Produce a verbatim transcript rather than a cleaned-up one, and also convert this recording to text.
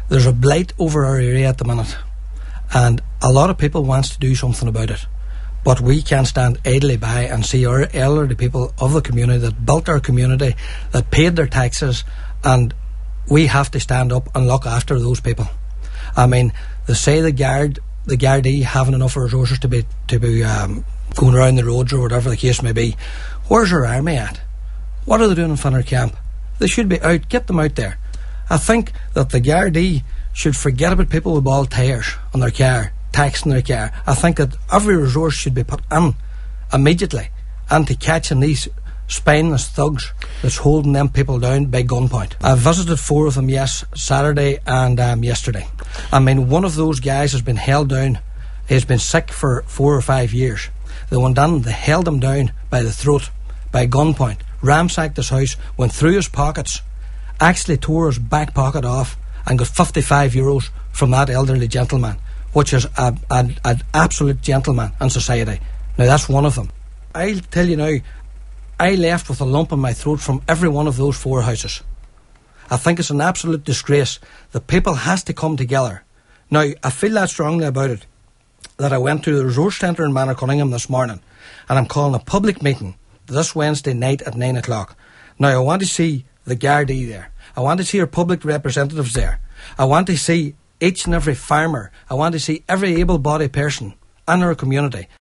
There's a blight over our area at the minute, and a lot of people wants to do something about it. But we can't stand idly by and see our elderly people of the community that built our community, that paid their taxes, and we have to stand up and look after those people. I mean, they say the guard, the Gardaí haven't enough resources to be to be um, going around the roads or whatever the case may be. Where's our army at? What are they doing in Finner Camp? They should be out. Get them out there. I think that the Gardaí should forget about people with bald tyres on their car, taxing their car. I think that every resource should be put in immediately into catching these spineless thugs that's holding them people down by gunpoint. I visited four of them, yes, Saturday and um, yesterday. I mean, one of those guys has been held down. He's been sick for four or five years. They went in, they held him down by the throat, by gunpoint, ransacked his house, went through his pockets, actually tore his back pocket off and got fifty-five euros from that elderly gentleman, which is a, a, an absolute gentleman in society. Now, that's one of them. I'll tell you now, I left with a lump in my throat from every one of those four houses. I think it's an absolute disgrace. The people has to come together. Now, I feel that strongly about it, that I went to the resource centre in Manor Cunningham this morning, and I'm calling a public meeting this Wednesday night at nine o'clock. Now, I want to see the Gardaí there. I want to see our public representatives there. I want to see each and every farmer. I want to see every able-bodied person in our community.